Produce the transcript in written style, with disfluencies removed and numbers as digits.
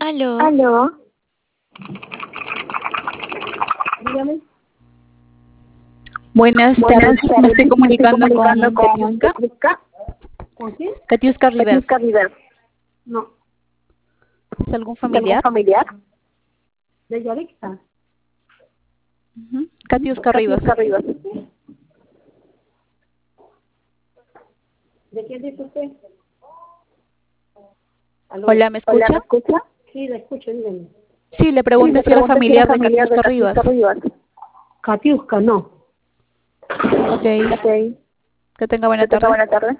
Aló, Aló. Dígame. buenas Buenas tardes. Me estoy tardes. Me estoy comunicando comunicando con con Katiuska. Katiuska. ¿Con quién? Katiuska Rivas. Katiuska Rivera. No. ¿Es algún ¿Es algún familiar? familiar? ¿De Yarixa? Katiuska Rivas. Katiuska Rivas. ¿De quién dice usted? ¿Aló? Hola, ¿me Hola, ¿me escucha? escucha? Sí, la escucho, dígame. Sí, le Sí, pregunté me si era pregunta si era familiar de familiar de Katiuska Rivas. Katiuska Rivas. Katiuska, no. Ok, Ok. que tenga buena Que tenga tarde. buena tarde.